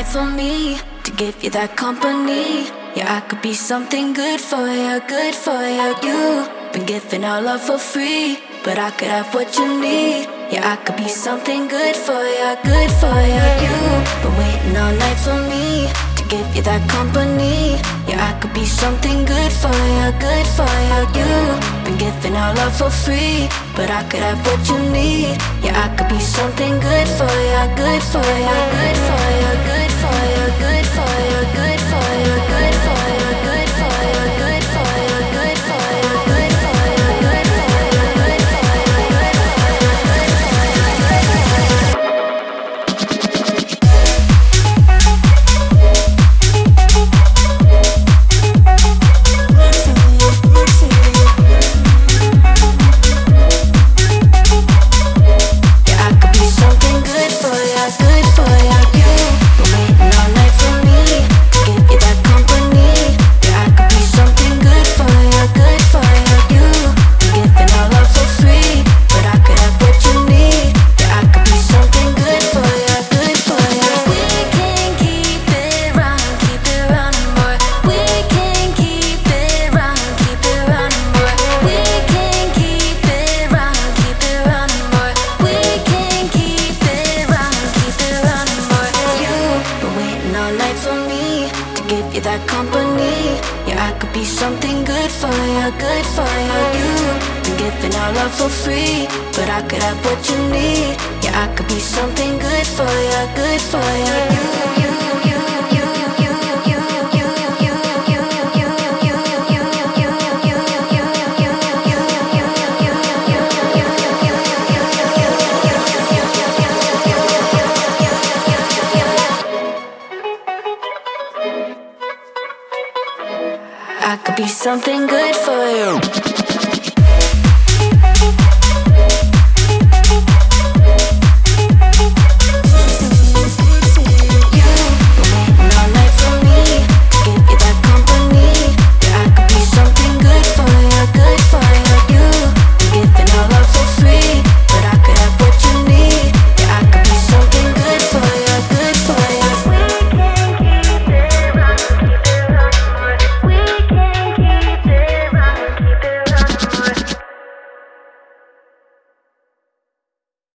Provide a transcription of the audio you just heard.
night for me, to give you that company. Yeah, I could be something good for you, good for you. You've been giving our love for free, but I could have what you need. Yeah, I could be something good for you, good for you. You've been waiting all night for me, to give you that company. Yeah, I could be something good for you, good for you. You've been giving our love for free, but I could have what you need. Yeah, I could be something good for you, good for you, good for you, good for you, good for you, good for you, good for you, good for you, good for you, good for you, good for you, good for you, good for you, good for that company. Yeah, I could be something good for you, good for you. You've been giving our love for free, but I could have what you need. Yeah, I could be something good for you, good for you. I could be something good for you.